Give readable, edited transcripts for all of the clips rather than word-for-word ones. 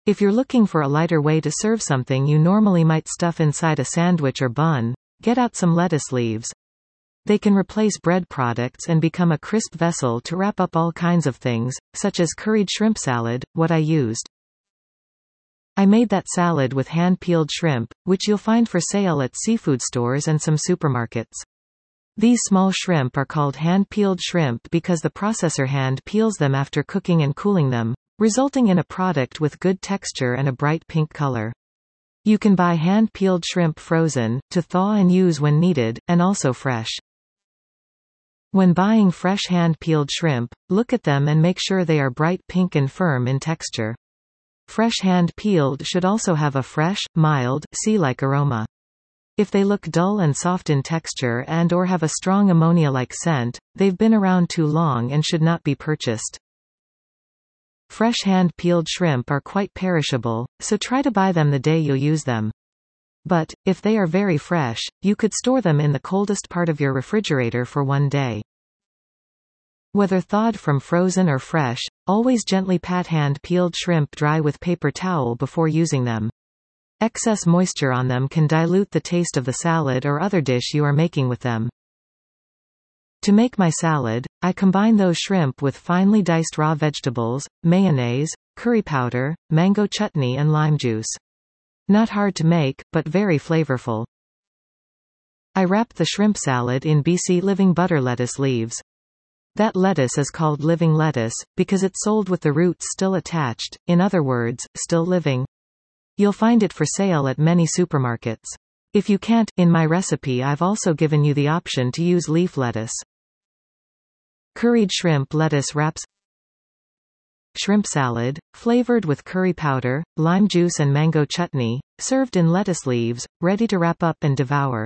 If you're looking for a lighter way to serve something you normally might stuff inside a sandwich or bun, get out some lettuce leaves. They can replace bread products and become a crisp vessel to wrap up all kinds of things, such as curried shrimp salad, what I used. I made that salad with hand-peeled shrimp, which you'll find for sale at seafood stores and some supermarkets. These small shrimp are called hand-peeled shrimp because the processor hand peels them after cooking and cooling them, resulting in a product with good texture and a bright pink color. You can buy hand-peeled shrimp frozen, to thaw and use when needed, and also fresh. When buying fresh hand-peeled shrimp, look at them and make sure they are bright pink and firm in texture. Fresh hand-peeled should also have a fresh, mild, sea-like aroma. If they look dull and soft in texture and/or have a strong ammonia-like scent, they've been around too long and should not be purchased. Fresh hand-peeled shrimp are quite perishable, so try to buy them the day you'll use them. But, if they are very fresh, you could store them in the coldest part of your refrigerator for one day. Whether thawed from frozen or fresh, always gently pat hand-peeled shrimp dry with paper towel before using them. Excess moisture on them can dilute the taste of the salad or other dish you are making with them. To make my salad, I combine those shrimp with finely diced raw vegetables, mayonnaise, curry powder, mango chutney and lime juice. Not hard to make, but very flavorful. I wrapped the shrimp salad in BC Living butter lettuce leaves. That lettuce is called living lettuce, because it's sold with the roots still attached, in other words, still living. You'll find it for sale at many supermarkets. If you can't, in my recipe I've also given you the option to use leaf lettuce. Curried shrimp lettuce wraps. Shrimp salad, flavored with curry powder, lime juice and mango chutney, served in lettuce leaves, ready to wrap up and devour.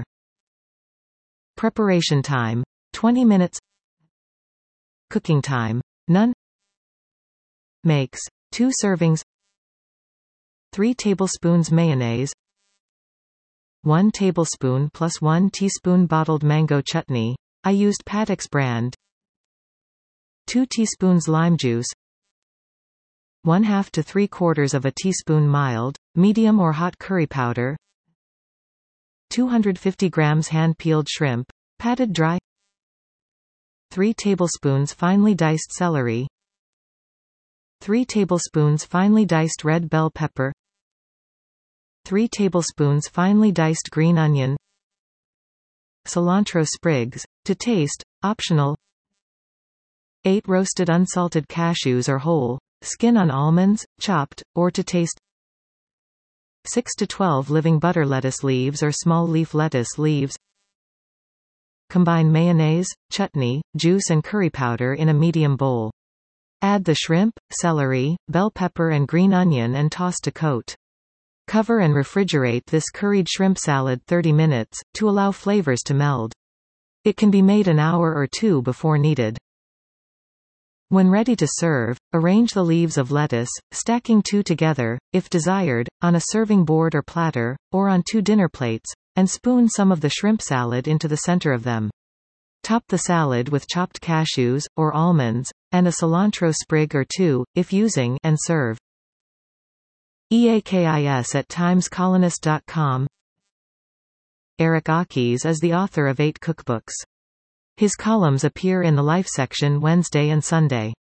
Preparation time: 20 minutes. Cooking time: none. Makes: 2 servings. 3 tablespoons mayonnaise, 1 tablespoon plus 1 teaspoon bottled mango chutney. I used Patak's brand. 2 teaspoons lime juice, 1/2 to 3/4 of a teaspoon mild, medium or hot curry powder, 250 grams hand-peeled shrimp, patted dry, 3 tablespoons finely diced celery, 3 tablespoons finely diced red bell pepper, 3 tablespoons finely diced green onion, cilantro sprigs, to taste, optional, 8 roasted unsalted cashews or whole, skin on almonds, chopped, or to taste, 6 to 12 living butter lettuce leaves or small leaf lettuce leaves. Combine mayonnaise, chutney, juice and curry powder in a medium bowl. Add the shrimp, celery, bell pepper and green onion and toss to coat. Cover and refrigerate this curried shrimp salad 30 minutes, to allow flavors to meld. It can be made an hour or 2 before needed. When ready to serve, arrange the leaves of lettuce, stacking 2 together, if desired, on a serving board or platter, or on 2 dinner plates, and spoon some of the shrimp salad into the center of them. Top the salad with chopped cashews, or almonds, and a cilantro sprig or 2, if using, and serve. EAKIS@timescolonist.com. Eric Akis is the author of 8 cookbooks. His columns appear in the Life section Wednesday and Sunday.